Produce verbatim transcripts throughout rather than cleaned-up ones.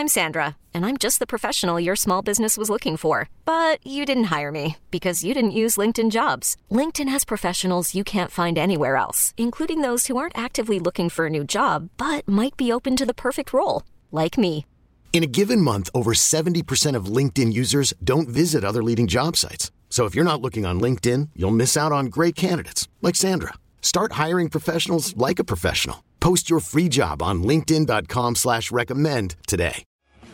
I'm Sandra, and I'm just the professional your small business was looking for. But you didn't hire me because you didn't use LinkedIn Jobs. LinkedIn has professionals you can't find anywhere else, including those who aren't actively looking for a new job, but might be open to the perfect role, like me. In a given month, over seventy percent of LinkedIn users don't visit other leading job sites. So if you're not looking on LinkedIn, you'll miss out on great candidates like Sandra. Start hiring professionals like a professional. Post your free job on linkedin.com slash recommend today.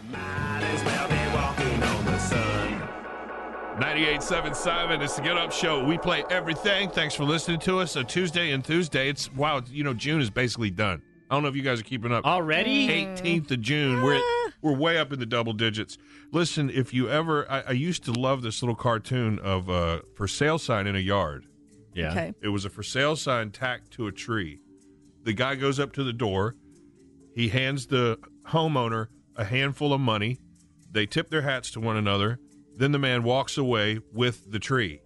ninety-eight point seven Simon, it's the Get Up Show. We play everything. Thanks for listening to us. A Tuesday and Tuesday. It's, wow, you know, June is basically done. I don't know if you guys are keeping up. Already? eighteenth of June. We're we're way up in the double digits. Listen, if you ever, I, I used to love this little cartoon of a for sale sign in a yard. Yeah. Okay. It was a for sale sign tacked to a tree. The guy goes up to the door. He hands the homeowner a handful of money. They tip their hats to one another. Then the man walks away with the tree.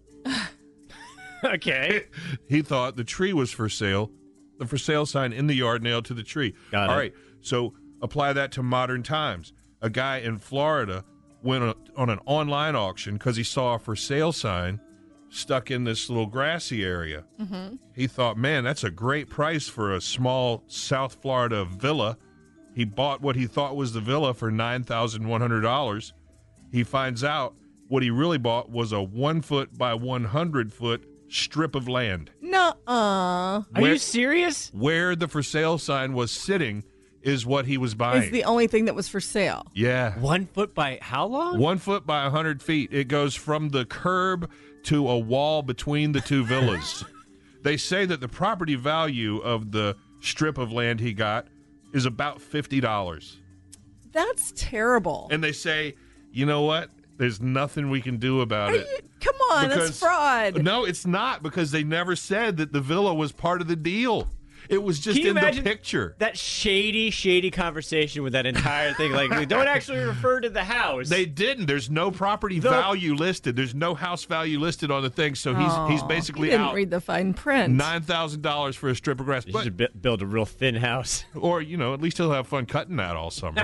Okay. He thought the tree was for sale. The for sale sign in the yard nailed to the tree. Got All it. right. So apply that to modern times. A guy in Florida went on, on an online auction because he saw a for sale sign stuck in this little grassy area. Mm-hmm. He thought, man, that's a great price for a small South Florida villa. He bought what he thought was the villa for nine thousand one hundred dollars. He finds out what he really bought was a one foot by one hundred foot strip of land. Nuh-uh. Are Where- you serious? Where the for sale sign was sitting is what he was buying. It's the only thing that was for sale. yeah. One foot by how long? One foot by a hundred feet. It goes from the curb to a wall between the two villas. They say that the property value of the strip of land he got is about fifty dollars. That's terrible. And they say, you know what? There's nothing we can do about Are it. you- come on, Because- that's fraud. No, it's not, because they never said that the villa was part of the deal. It was just Can you in the imagine picture. that shady, shady conversation with that entire thing? Like, we don't actually refer to the house. They didn't. There's no property The- value listed. There's no house value listed on the thing. So he's Aw, he's he basically didn't out read the fine print. nine thousand dollars for a strip of grass. You But, should bu- build a real thin house. or you know, at least he'll have fun cutting that all summer.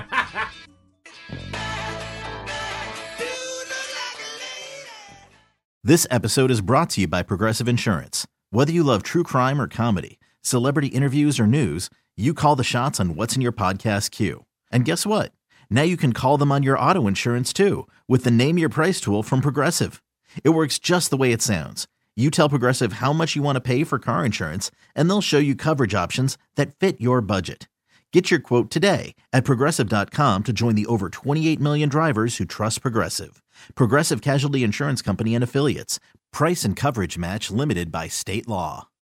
This episode is brought to you by Progressive Insurance. Whether you love true crime or comedy, celebrity interviews or news, you call the shots on what's in your podcast queue. And guess what? Now you can call them on your auto insurance too with the Name Your Price tool from Progressive. It works just the way it sounds. You tell Progressive how much you want to pay for car insurance, and they'll show you coverage options that fit your budget. Get your quote today at Progressive dot com to join the over twenty-eight million drivers who trust Progressive. Progressive Casualty Insurance Company and Affiliates. Price and coverage match limited by state law.